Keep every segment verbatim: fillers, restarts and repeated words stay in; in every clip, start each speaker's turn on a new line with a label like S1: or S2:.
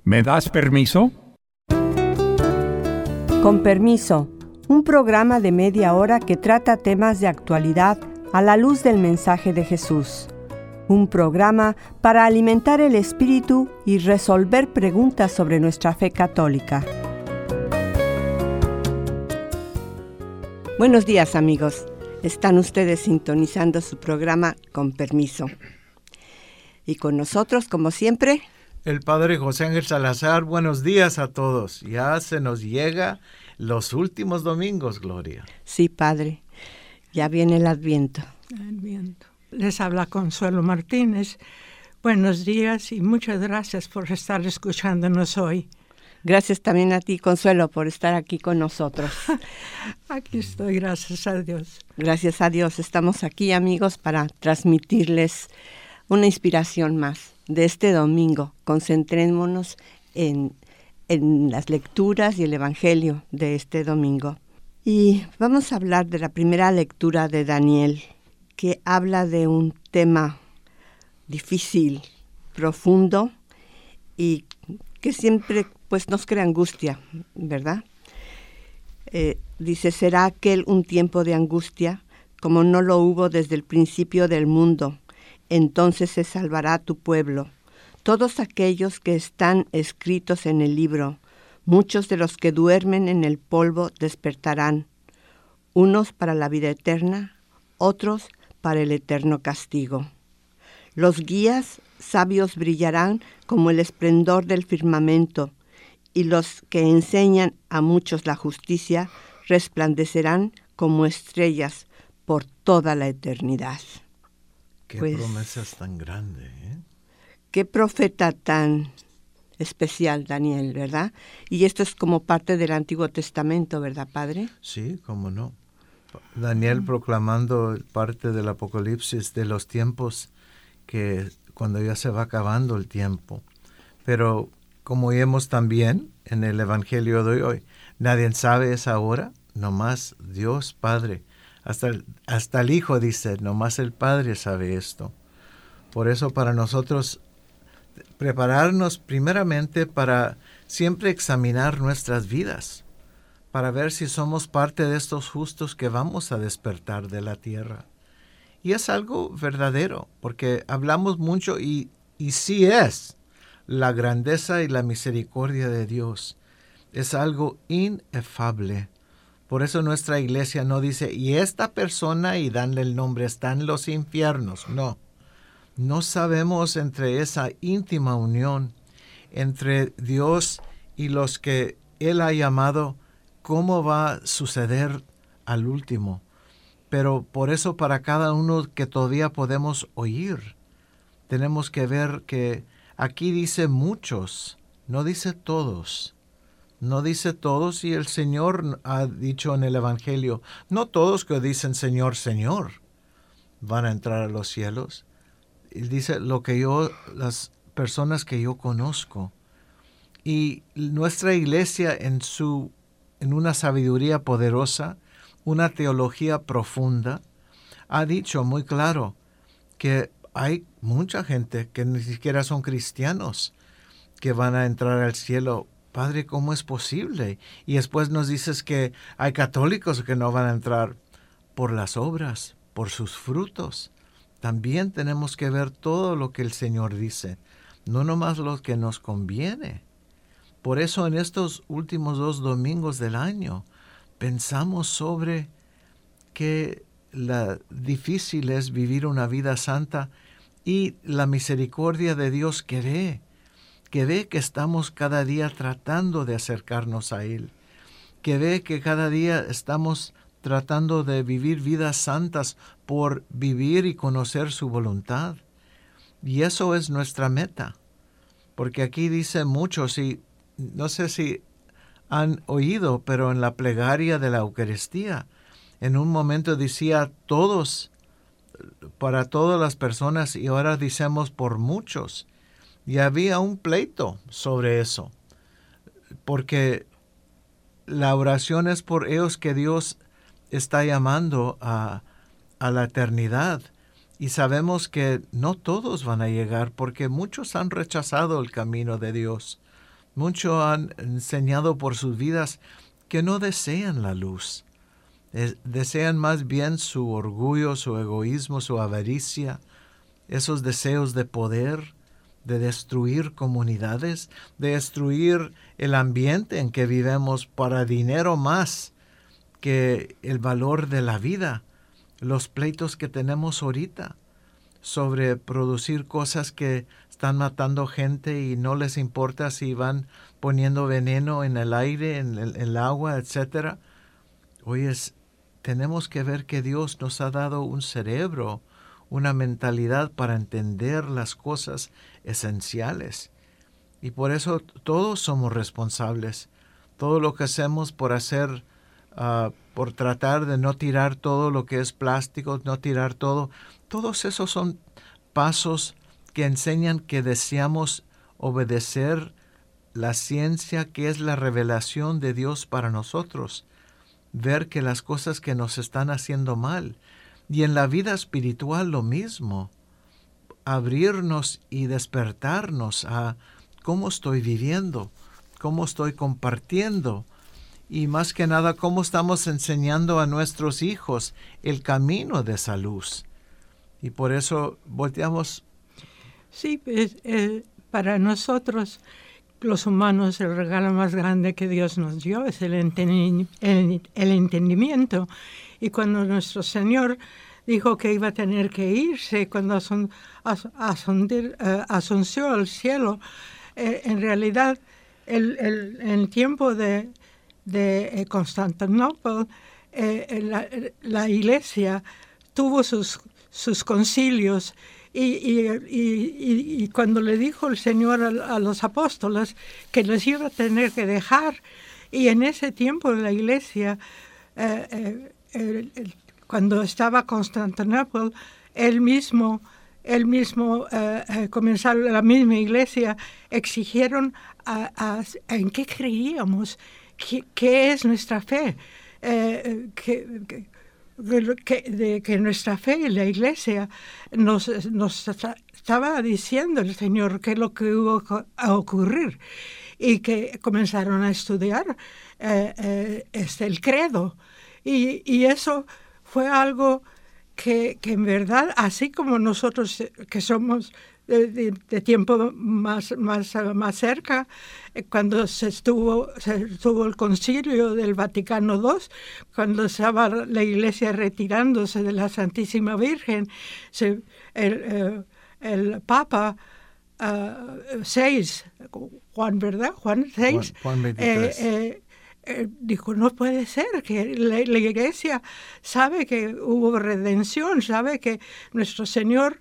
S1: ¿Me das permiso?
S2: Con permiso, un programa de media hora que trata temas de actualidad a la luz del mensaje de Jesús. Un programa para alimentar el espíritu y resolver preguntas sobre nuestra fe católica. Buenos días, amigos. Están ustedes sintonizando su programa Con Permiso. Y con nosotros, como siempre,
S3: el Padre José Ángel Salazar. Buenos días a todos. Ya se nos llega los últimos domingos, Gloria.
S2: Sí, Padre. Ya viene el Adviento.
S4: Adviento. Les habla Consuelo Martínez. Buenos días y muchas gracias por estar escuchándonos hoy.
S2: Gracias también a ti, Consuelo, por estar aquí con nosotros.
S4: Aquí estoy, gracias a Dios.
S2: Gracias a Dios. Estamos aquí, amigos, para transmitirles una inspiración más de este domingo. Concentrémonos en, en las lecturas y el Evangelio de este domingo. Y vamos a hablar de la primera lectura de Daniel, que habla de un tema difícil, profundo y que siempre pues nos crea angustia, ¿verdad? Eh, dice, ¿será aquel un tiempo de angustia como no lo hubo desde el principio del mundo? Entonces se salvará tu pueblo. Todos aquellos que están escritos en el libro, muchos de los que duermen en el polvo despertarán, unos para la vida eterna, otros para el eterno castigo. Los guías sabios brillarán como el esplendor del firmamento, y los que enseñan a muchos la justicia resplandecerán como estrellas por toda la eternidad.
S3: Qué
S2: pues,
S3: promesas tan grandes, ¿eh?
S2: Qué profeta tan especial, Daniel, ¿verdad? Y esto es como parte del Antiguo Testamento, ¿verdad, Padre?
S3: Sí, cómo no. Daniel proclamando parte del Apocalipsis de los tiempos que cuando ya se va acabando el tiempo. Pero como vemos también en el Evangelio de hoy, nadie sabe esa hora, nomás Dios Padre. Hasta el, hasta el Hijo dice, nomás el Padre sabe esto. Por eso para nosotros prepararnos primeramente para siempre examinar nuestras vidas, para ver si somos parte de estos justos que vamos a despertar de la tierra. Y es algo verdadero, porque hablamos mucho y, y sí es la grandeza y la misericordia de Dios. Es algo inefable. Por eso nuestra iglesia no dice, y esta persona, y danle el nombre, está en los infiernos. No, no sabemos entre esa íntima unión entre Dios y los que Él ha llamado, cómo va a suceder al último. Pero por eso para cada uno que todavía podemos oír, tenemos que ver que aquí dice muchos, no dice todos. No dice todos, y el Señor ha dicho en el Evangelio, no todos que dicen Señor, Señor, van a entrar a los cielos. Él dice lo que yo, las personas que yo conozco. Y nuestra iglesia en su, en una sabiduría poderosa, una teología profunda, ha dicho muy claro que hay mucha gente que ni siquiera son cristianos que van a entrar al cielo. Padre, ¿cómo es posible? Y después nos dices que hay católicos que no van a entrar por las obras, por sus frutos. También tenemos que ver todo lo que el Señor dice, no nomás lo que nos conviene. Por eso en estos últimos dos domingos del año pensamos sobre que la difícil es vivir una vida santa y la misericordia de Dios que ve, que ve que estamos cada día tratando de acercarnos a Él, que ve que cada día estamos tratando de vivir vidas santas por vivir y conocer su voluntad. Y eso es nuestra meta, porque aquí dice muchos, y no sé si han oído, pero en la plegaria de la Eucaristía, en un momento decía todos, para todas las personas, y ahora decimos por muchos. Y había un pleito sobre eso, porque la oración es por ellos que Dios está llamando a, a la eternidad. Y sabemos que no todos van a llegar, porque muchos han rechazado el camino de Dios. Muchos han enseñado por sus vidas que no desean la luz. Es, desean más bien su orgullo, su egoísmo, su avaricia, esos deseos de poder, de destruir comunidades, de destruir el ambiente en que vivimos para dinero más que el valor de la vida. Los pleitos que tenemos ahorita sobre producir cosas que están matando gente y no les importa si van poniendo veneno en el aire, en el, en el agua, etcétera. Oye, tenemos que ver que Dios nos ha dado un cerebro, una mentalidad para entender las cosas esenciales. Y por eso todos somos responsables. Todo lo que hacemos por hacer, uh, por tratar de no tirar todo lo que es plástico, no tirar todo, todos esos son pasos que enseñan que deseamos obedecer la ciencia, que es la revelación de Dios para nosotros. Ver que las cosas que nos están haciendo mal. Y en la vida espiritual lo mismo. Abrirnos y despertarnos a cómo estoy viviendo, cómo estoy compartiendo. Y más que nada, cómo estamos enseñando a nuestros hijos el camino de esa luz. Y por eso volteamos.
S4: Sí, es, eh, para nosotros, los humanos, el regalo más grande que Dios nos dio es el, entendi- el, el entendimiento. Y cuando nuestro Señor dijo que iba a tener que irse, cuando asun, as, asundir, uh, asunció al cielo, eh, en realidad, el, el, en el tiempo de, de eh, Constantinopla, eh, la, la Iglesia tuvo sus, sus concilios. Y, y, y, y cuando le dijo el Señor a, a los apóstoles que les iba a tener que dejar, y en ese tiempo la Iglesia, eh, eh, el, el, cuando estaba Constantinopla, él mismo, él mismo eh, eh, comenzaron, la misma Iglesia, exigieron a, a, a en qué creíamos, qué, qué es nuestra fe, eh, que, que, Que, de que nuestra fe y la Iglesia nos, nos estaba diciendo el Señor qué es lo que iba a ocurrir, y que comenzaron a estudiar eh, eh, este, el credo, y, y eso fue algo que, que en verdad, así como nosotros que somos de, de, de tiempo más, más, más cerca, cuando se estuvo, se estuvo el concilio del Vaticano segundo, cuando estaba la Iglesia retirándose de la Santísima Virgen, se, el, el, el Papa uh, seis, Juan, ¿verdad? Juan seis,
S3: Juan, Juan veintitrés. Eh, eh,
S4: eh, dijo, no puede ser, que la, la Iglesia sabe que hubo redención, sabe que nuestro Señor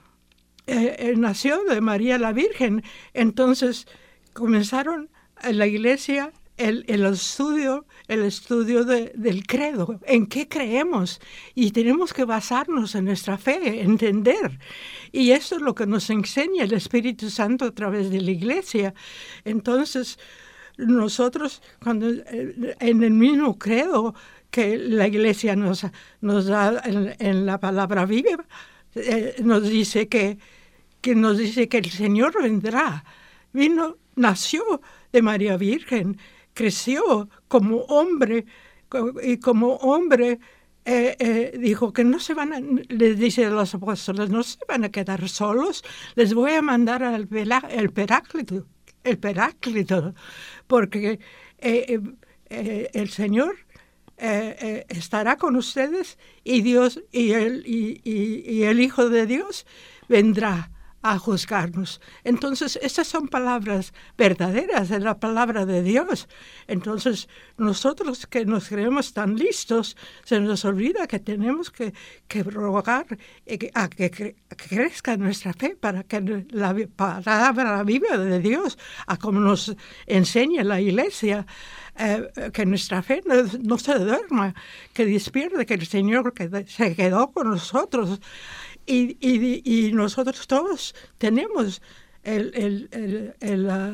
S4: Eh, eh, nació de María la Virgen. Entonces comenzaron en la Iglesia el, el estudio, el estudio de, del credo, en qué creemos, y tenemos que basarnos en nuestra fe, entender. Y eso es lo que nos enseña el Espíritu Santo a través de la Iglesia. Entonces, nosotros, cuando eh, en el mismo credo que la Iglesia nos, nos da en, en la palabra viva, Eh, nos dice que, que nos dice que el Señor vendrá. Vino, nació de María Virgen, creció como hombre, y como hombre eh, eh, dijo que no se van a, les dice a los apóstoles, no se van a quedar solos, les voy a mandar al el Paráclito, el Paráclito, porque eh, eh, el Señor Eh, eh, estará con ustedes, y Dios y el, y, y, y el Hijo de Dios vendrá a juzgarnos. Entonces, estas son palabras verdaderas de la palabra de Dios. Entonces, nosotros que nos creemos tan listos, se nos olvida que tenemos que, que rogar a que, cre que crezca nuestra fe, para que la palabra viva de Dios, a como nos enseña la Iglesia, Eh, que nuestra fe no, no se duerma, que despierte, que el Señor que se quedó con nosotros, y, y, y nosotros todos tenemos el, el, el, el, uh,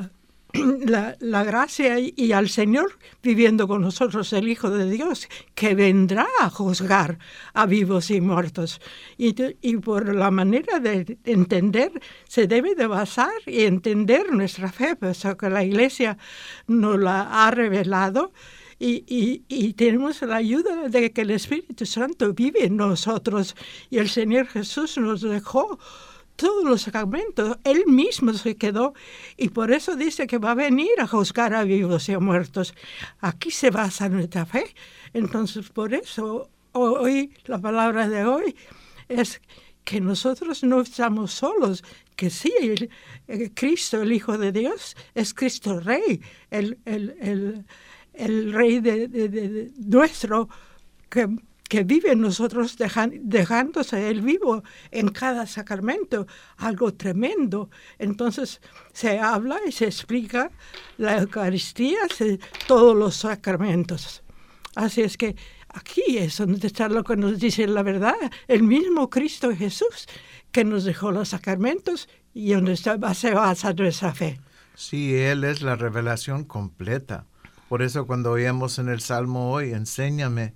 S4: la, la gracia y, y al Señor viviendo con nosotros, el Hijo de Dios, que vendrá a juzgar a vivos y muertos. Y, y por la manera de entender, se debe de basar y entender nuestra fe, pues que la Iglesia nos la ha revelado. Y, y, y tenemos la ayuda de que el Espíritu Santo vive en nosotros. Y el Señor Jesús nos dejó todos los sacramentos. Él mismo se quedó. Y por eso dice que va a venir a juzgar a vivos y a muertos. Aquí se basa nuestra fe. Entonces, por eso, hoy, la palabra de hoy es que nosotros no estamos solos, que sí, el, el Cristo, el Hijo de Dios, es Cristo Rey, el... el, el el Rey de, de, de, de nuestro, que, que vive en nosotros, dejan, dejándose Él vivo en cada sacramento, algo tremendo. Entonces se habla y se explica la Eucaristía, se, todos los sacramentos. Así es que aquí es donde está lo que nos dice la verdad, el mismo Cristo Jesús que nos dejó los sacramentos y donde se basa nuestra fe.
S3: Sí, Él es la revelación completa. Por eso cuando oíamos en el Salmo hoy, enséñame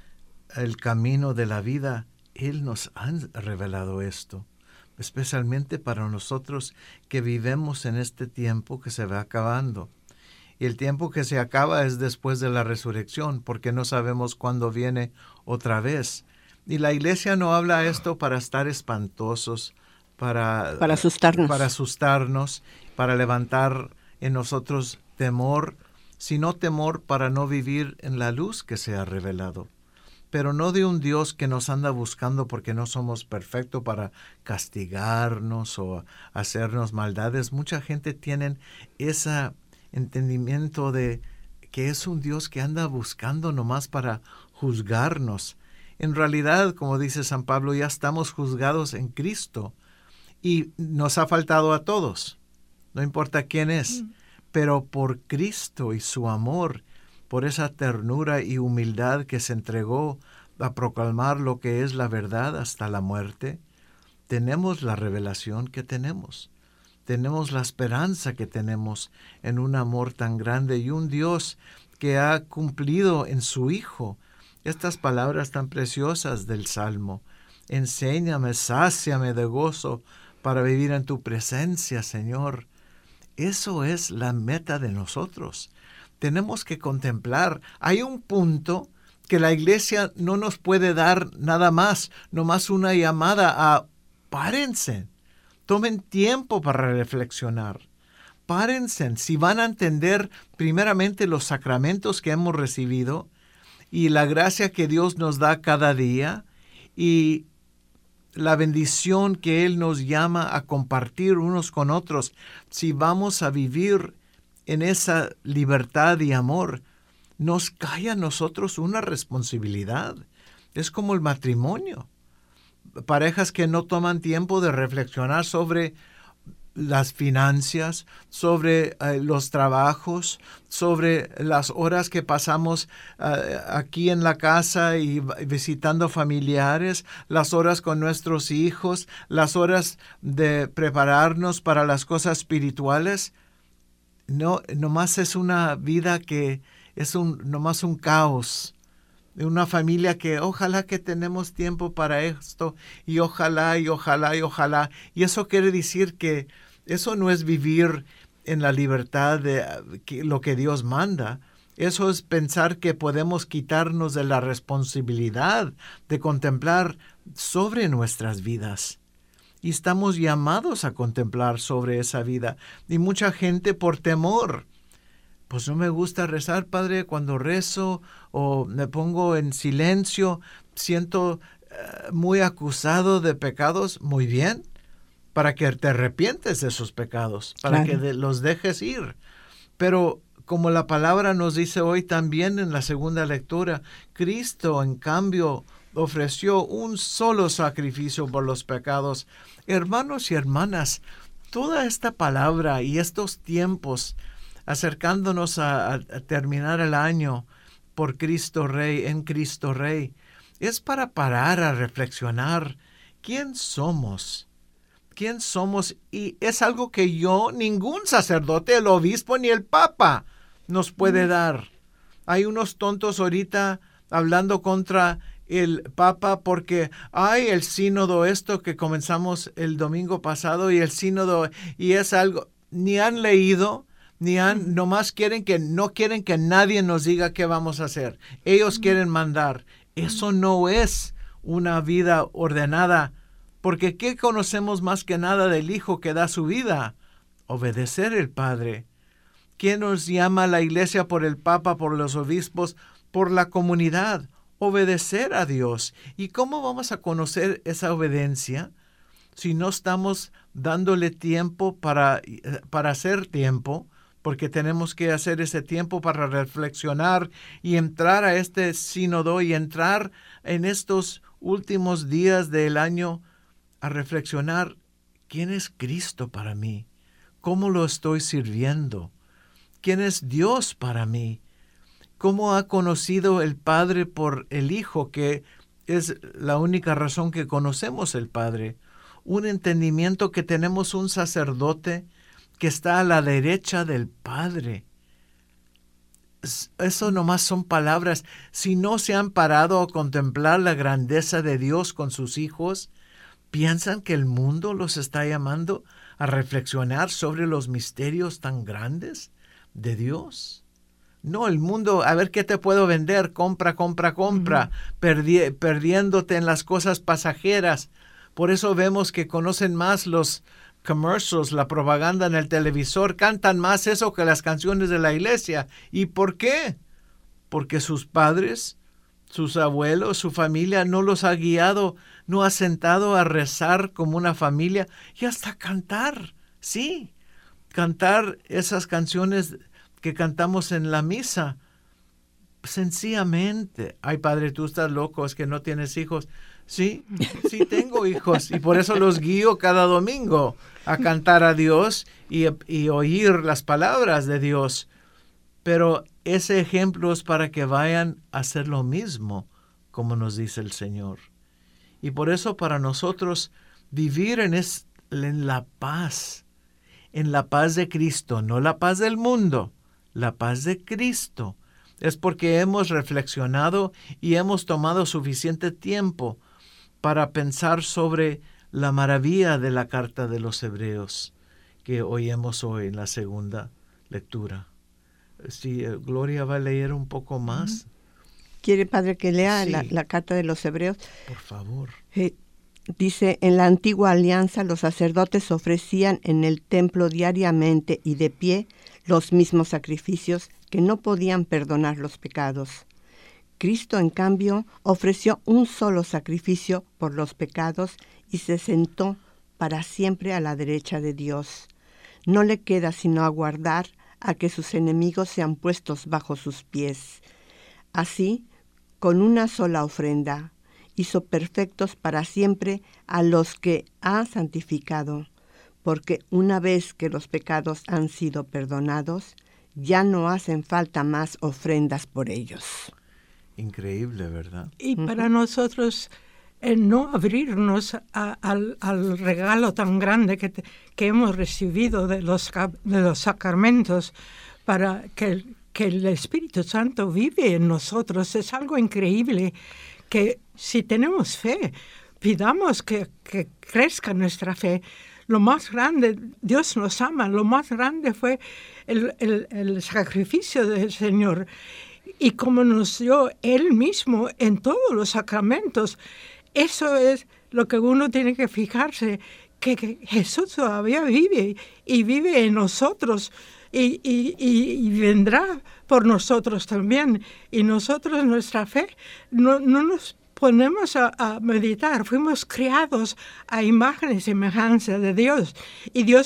S3: el camino de la vida, Él nos ha revelado esto, especialmente para nosotros que vivimos en este tiempo que se va acabando. Y el tiempo que se acaba es después de la resurrección, porque no sabemos cuándo viene otra vez. Y la Iglesia no habla esto para estar espantosos, para,
S2: para asustarnos,
S3: para asustarnos, para levantar en nosotros temor, sino temor para no vivir en la luz que se ha revelado. Pero no de un Dios que nos anda buscando porque no somos perfectos para castigarnos o hacernos maldades. Mucha gente tiene ese entendimiento de que es un Dios que anda buscando nomás para juzgarnos. En realidad, como dice San Pablo, ya estamos juzgados en Cristo y nos ha faltado a todos, no importa quién es. Mm. Pero por Cristo y su amor, por esa ternura y humildad que se entregó a proclamar lo que es la verdad hasta la muerte, tenemos la revelación que tenemos. Tenemos la esperanza que tenemos en un amor tan grande y un Dios que ha cumplido en su Hijo estas palabras tan preciosas del Salmo. Enséñame, sáciame de gozo para vivir en tu presencia, Señor. Eso es la meta de nosotros. Tenemos que contemplar. Hay un punto que la Iglesia no nos puede dar nada más, nomás una llamada a párense, tomen tiempo para reflexionar. Párense, si van a entender primeramente los sacramentos que hemos recibido y la gracia que Dios nos da cada día y la bendición que Él nos llama a compartir unos con otros, si vamos a vivir en esa libertad y amor, nos cae a nosotros una responsabilidad. Es como el matrimonio. Parejas que no toman tiempo de reflexionar sobre las finanzas, sobre eh, los trabajos, sobre las horas que pasamos uh, aquí en la casa y visitando familiares, las horas con nuestros hijos, las horas de prepararnos para las cosas espirituales. No, nomás es una vida que es un, nomás un caos. De una familia que ojalá que tenemos tiempo para esto y ojalá y ojalá y ojalá. Y eso quiere decir que eso no es vivir en la libertad de que, lo que Dios manda. Eso es pensar que podemos quitarnos de la responsabilidad de contemplar sobre nuestras vidas. Y estamos llamados a contemplar sobre esa vida. Y mucha gente por temor, pues no me gusta rezar, Padre, cuando rezo o me pongo en silencio, siento uh, muy acusado de pecados. Muy bien, para que te arrepientes de esos pecados, para claro. que de, los dejes ir. Pero como la palabra nos dice hoy también en la segunda lectura, Cristo en cambio ofreció un solo sacrificio por los pecados. Hermanos y hermanas, toda esta palabra y estos tiempos acercándonos a, a terminar el año por Cristo Rey, en Cristo Rey, es para parar a reflexionar quién somos, quién somos, y es algo que yo, ningún sacerdote, el obispo ni el papa nos puede dar. Hay unos tontos ahorita hablando contra el papa porque hay el sínodo esto que comenzamos el domingo pasado y el sínodo, y es algo, ni han leído, ni han, nomás quieren que, no quieren que nadie nos diga qué vamos a hacer. Ellos quieren mandar. Eso no es una vida ordenada, porque ¿qué conocemos más que nada del Hijo que da su vida? Obedecer al Padre. ¿Quién nos llama a la iglesia por el Papa, por los obispos, por la comunidad? Obedecer a Dios. ¿Y cómo vamos a conocer esa obediencia si no estamos dándole tiempo para, para hacer tiempo? Porque tenemos que hacer ese tiempo para reflexionar y entrar a este sínodo y entrar en estos últimos días del año a reflexionar quién es Cristo para mí, cómo lo estoy sirviendo, quién es Dios para mí, cómo ha conocido el Padre por el Hijo, que es la única razón que conocemos el Padre, un entendimiento que tenemos un sacerdote que está a la derecha del Padre. Eso nomás son palabras. Si no se han parado a contemplar la grandeza de Dios con sus hijos, ¿piensan que el mundo los está llamando a reflexionar sobre los misterios tan grandes de Dios? No, el mundo, a ver qué te puedo vender, compra, compra, compra, uh-huh. perdi- perdiéndote en las cosas pasajeras. Por eso vemos que conocen más los commercials, la propaganda en el televisor, cantan más eso que las canciones de la iglesia. ¿Y por qué? Porque sus padres, sus abuelos, su familia no los ha guiado, no ha sentado a rezar como una familia y hasta cantar, sí, cantar esas canciones que cantamos en la misa. Sencillamente, ay padre, tú estás loco, es que no tienes hijos. Sí, sí tengo hijos y por eso los guío cada domingo a cantar a Dios y, y oír las palabras de Dios. Pero ese ejemplo es para que vayan a hacer lo mismo, como nos dice el Señor. Y por eso para nosotros vivir en, es, en la paz, en la paz de Cristo, no la paz del mundo, la paz de Cristo, es porque hemos reflexionado y hemos tomado suficiente tiempo para pensar sobre la maravilla de la carta de los Hebreos que oímos hoy en la segunda lectura. Sí, Gloria va a leer un poco más.
S2: ¿Quiere, padre, que lea
S3: sí.
S2: la, la carta de los Hebreos?
S3: Por favor.
S2: Eh, dice, en la antigua alianza los sacerdotes ofrecían en el templo diariamente y de pie los mismos sacrificios que no podían perdonar los pecados. Cristo, en cambio, ofreció un solo sacrificio por los pecados y se sentó para siempre a la derecha de Dios. No le queda sino aguardar a que sus enemigos sean puestos bajo sus pies. Así, con una sola ofrenda, hizo perfectos para siempre a los que ha santificado, porque una vez que los pecados han sido perdonados, ya no hacen falta más ofrendas por ellos.
S3: Increíble, ¿verdad?
S4: Y para uh-huh. nosotros, el no abrirnos a, al, al regalo tan grande que, te, que hemos recibido de los, de los sacramentos para que, que el Espíritu Santo vive en nosotros, es algo increíble que si tenemos fe, pidamos que, que crezca nuestra fe. Lo más grande, Dios nos ama, lo más grande fue el, el, el sacrificio del Señor. Y como nos dio Él mismo en todos los sacramentos, eso es lo que uno tiene que fijarse, que, que Jesús todavía vive y vive en nosotros y, y, y, y vendrá por nosotros también. Y nosotros, nuestra fe, no, no nos ponemos a, a meditar, fuimos criados a imagen y semejanza de Dios. Y Dios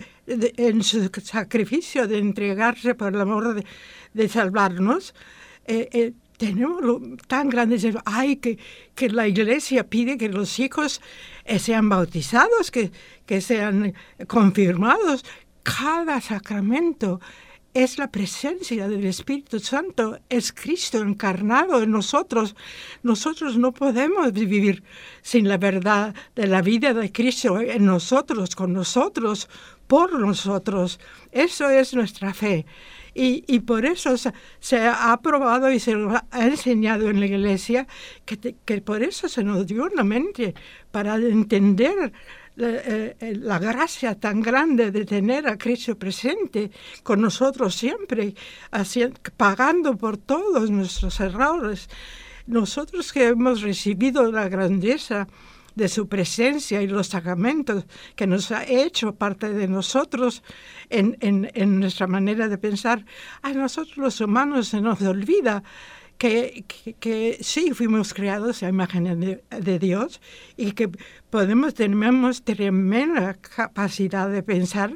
S4: en su sacrificio de entregarse por el amor de, de salvarnos, eh, eh, tenemos lo tan grande, ay, que, que la Iglesia pide que los hijos eh, sean bautizados, que, que sean confirmados. Cada sacramento es la presencia del Espíritu Santo, es Cristo encarnado en nosotros. Nosotros no podemos vivir sin la verdad de la vida de Cristo en nosotros, con nosotros, por nosotros. Eso es nuestra fe. Y, y por eso se, se ha aprobado y se ha enseñado en la Iglesia que, te, que por eso se nos dio una mente para entender la, eh, la gracia tan grande de tener a Cristo presente con nosotros siempre, haciendo, pagando por todos nuestros errores. Nosotros que hemos recibido la grandeza de su presencia y los sacramentos que nos ha hecho parte de nosotros en, en, en nuestra manera de pensar, a nosotros los humanos se nos olvida que, que, que sí fuimos creados a imagen de, de Dios y que podemos, tenemos tremenda capacidad de pensar,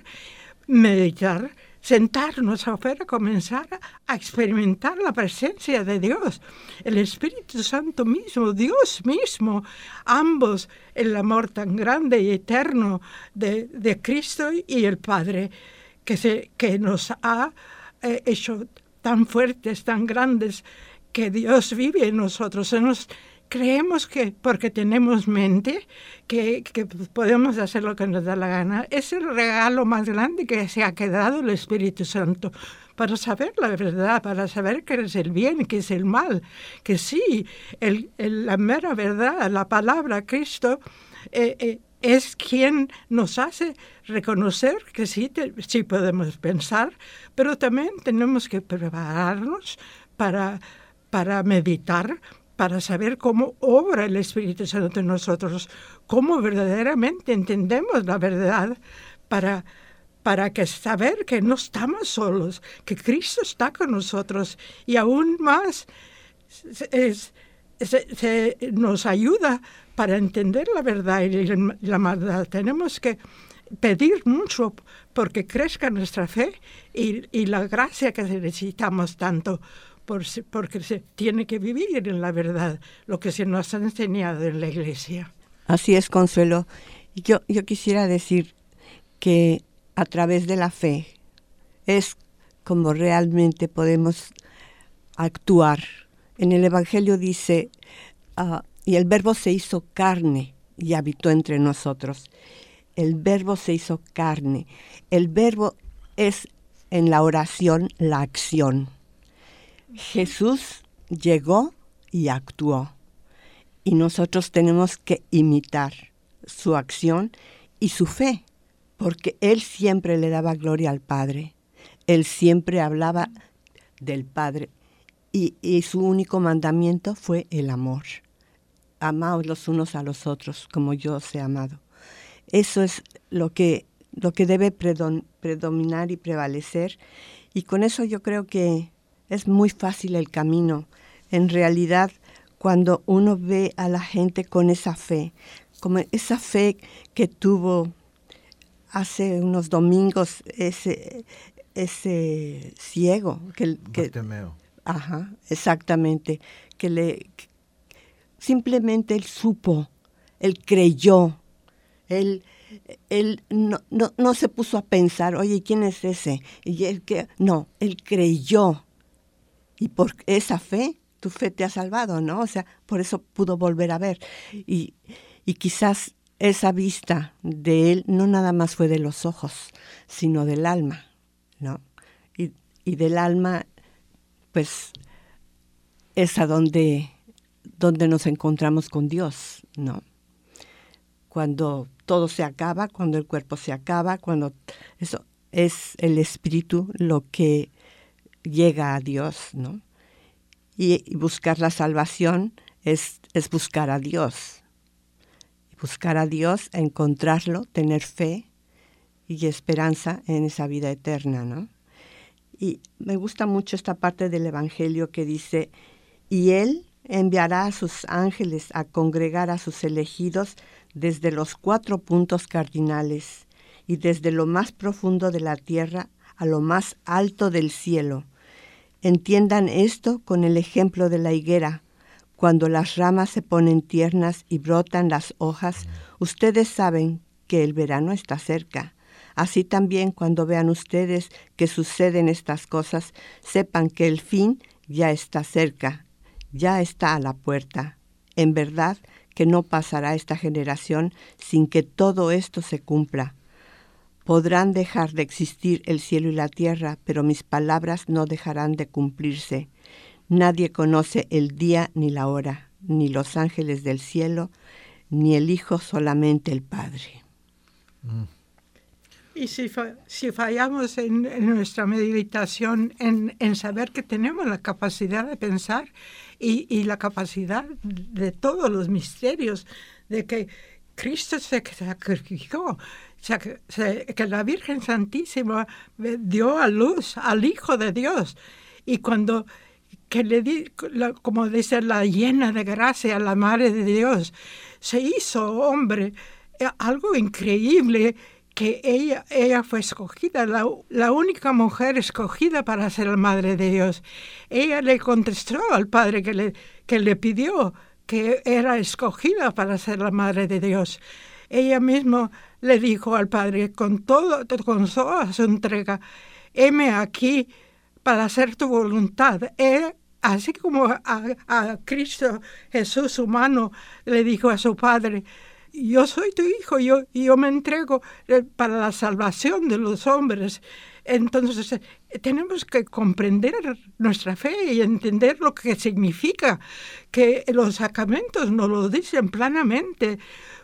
S4: meditar, sentarnos afuera, comenzar a experimentar la presencia de Dios, el Espíritu Santo mismo, Dios mismo, ambos, el amor tan grande y eterno de, de Cristo y el Padre, que, se, que nos ha eh, hecho tan fuertes, tan grandes, que Dios vive en nosotros. Nos, creemos que porque tenemos mente, que, que podemos hacer lo que nos da la gana. Es el regalo más grande que se ha quedado el Espíritu Santo, para saber la verdad, para saber qué es el bien, qué es el mal, que sí, el, el, la mera verdad, la palabra Cristo, eh, eh, es quien nos hace reconocer que sí, te, sí podemos pensar, pero también tenemos que prepararnos para, para meditar, para saber cómo obra el Espíritu Santo en nosotros, cómo verdaderamente entendemos la verdad, para, para que saber que no estamos solos, que Cristo está con nosotros y aún más es, se, se nos ayuda para entender la verdad y la maldad. Tenemos que pedir mucho porque crezca nuestra fe y, y la gracia que necesitamos tanto, Por, porque se tiene que vivir en la verdad, lo que se nos ha enseñado en la Iglesia.
S2: Así es, Consuelo. Yo, yo quisiera decir que a través de la fe es como realmente podemos actuar. En el Evangelio dice, uh, y el Verbo se hizo carne y habitó entre nosotros. El Verbo se hizo carne. El Verbo es en la oración la acción. Jesús llegó y actuó, y nosotros tenemos que imitar su acción y su fe, porque Él siempre le daba gloria al Padre, Él siempre hablaba del Padre, y, y su único mandamiento fue el amor. Amaos los unos a los otros como yo os he amado. Eso es lo que, lo que debe predom- predominar y prevalecer, y con eso yo creo que es muy fácil el camino. En realidad, cuando uno ve a la gente con esa fe, como esa fe que tuvo hace unos domingos ese, ese ciego. Que, que,
S3: Bartimeo.
S2: Ajá, exactamente. Que le, que simplemente él supo, él creyó, él... Él no, no, no se puso a pensar, oye, ¿quién es ese? Y él que no, él creyó. Y por esa fe, tu fe te ha salvado, ¿no? O sea, por eso pudo volver a ver. Y, y quizás esa vista de él no nada más fue de los ojos, sino del alma, ¿no? Y, y del alma, pues, es a donde, donde nos encontramos con Dios, ¿no? Cuando todo se acaba, cuando el cuerpo se acaba, cuando eso es el espíritu lo que llega a Dios, ¿no? Y, y buscar la salvación es, es buscar a Dios. Buscar a Dios, encontrarlo, tener fe y esperanza en esa vida eterna, ¿no? Y me gusta mucho esta parte del Evangelio que dice, y Él enviará a sus ángeles a congregar a sus elegidos desde los cuatro puntos cardinales y desde lo más profundo de la tierra a lo más alto del cielo. Entiendan esto con el ejemplo de la higuera. Cuando las ramas se ponen tiernas y brotan las hojas, ustedes saben que el verano está cerca. Así también cuando vean ustedes que suceden estas cosas, sepan que el fin ya está cerca, ya está a la puerta. En verdad que no pasará esta generación sin que todo esto se cumpla. Podrán dejar de existir el cielo y la tierra, pero mis palabras no dejarán de cumplirse. Nadie conoce el día ni la hora, ni los ángeles del cielo, ni el Hijo, solamente el Padre.
S3: Mm.
S4: Y si, fa- si fallamos en, en nuestra meditación, en, en saber que tenemos la capacidad de pensar y, y la capacidad de todos los misterios, de que Cristo se sacrificó, se, se, que la Virgen Santísima dio a luz al Hijo de Dios, y cuando, que le di, la, como dice la llena de gracia, la Madre de Dios, se hizo hombre, algo increíble, que ella, ella fue escogida, la, la única mujer escogida para ser la Madre de Dios. Ella le contestó al Padre que le, que le pidió que era escogida para ser la Madre de Dios. Ella misma le dijo al Padre con, todo, con toda su entrega, heme aquí para hacer tu voluntad. Ella, así como a, a Cristo Jesús humano le dijo a su Padre, yo soy tu hijo, yo, yo me entrego para la salvación de los hombres. Entonces, tenemos que comprender nuestra fe y entender lo que significa, que los sacramentos nos lo dicen plenamente.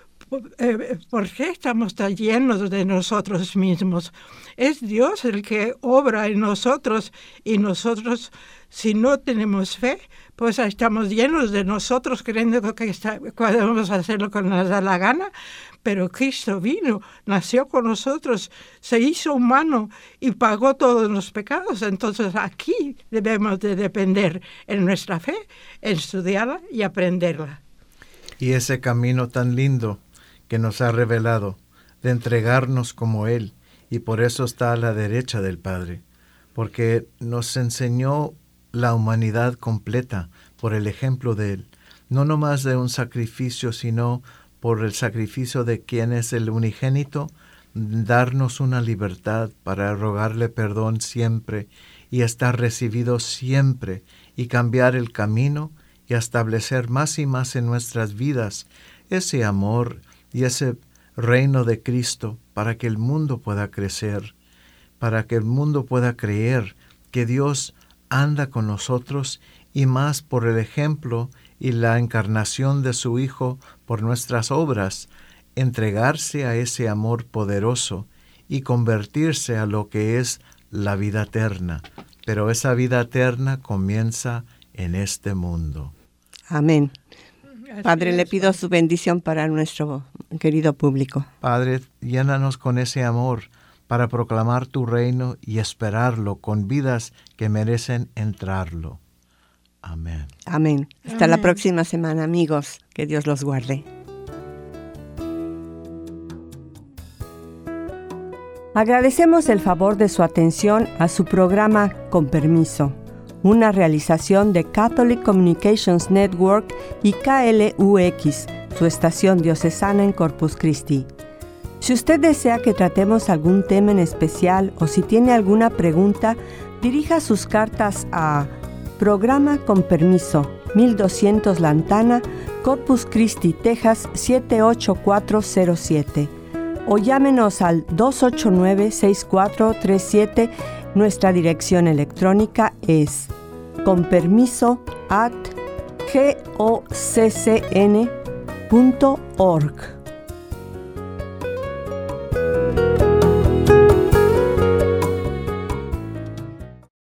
S4: ¿Por qué estamos tan llenos de nosotros mismos? Es Dios el que obra en nosotros, y nosotros, si no tenemos fe, pues estamos llenos de nosotros creyendo que está, podemos hacer lo que nos da la gana, pero Cristo vino, nació con nosotros, se hizo humano y pagó todos los pecados. Entonces aquí debemos de depender en nuestra fe, estudiarla y aprenderla.
S3: Y ese camino tan lindo que nos ha revelado, de entregarnos como Él, y por eso está a la derecha del Padre, porque nos enseñó la humanidad completa por el ejemplo de Él, no nomás de un sacrificio, sino por el sacrificio de quien es el unigénito, darnos una libertad para rogarle perdón siempre y estar recibidos siempre, y cambiar el camino y establecer más y más en nuestras vidas ese amor y ese reino de Cristo, para que el mundo pueda crecer, para que el mundo pueda creer que Dios anda con nosotros, y más por el ejemplo y la encarnación de su Hijo por nuestras obras, entregarse a ese amor poderoso y convertirse a lo que es la vida eterna. Pero esa vida eterna comienza en este mundo.
S2: Amén. Padre, le pido su bendición para nuestro querido público.
S3: Padre, llénanos con ese amor para proclamar tu reino y esperarlo con vidas que merecen entrarlo. Amén.
S2: Amén. Hasta
S4: Amén.
S2: La próxima semana, amigos. Que Dios los guarde. Agradecemos el favor de su atención a su programa Con Permiso, una realización de Catholic Communications Network y K L U X, su estación diocesana en Corpus Christi. Si usted desea que tratemos algún tema en especial o si tiene alguna pregunta, dirija sus cartas a Programa Con Permiso, mil doscientos Lantana, Corpus Christi, Texas siete ocho cuatro cero siete, o llámenos al dos ocho nueve, seis cuatro tres siete. Nuestra dirección electrónica es conpermiso arroba goccn punto org.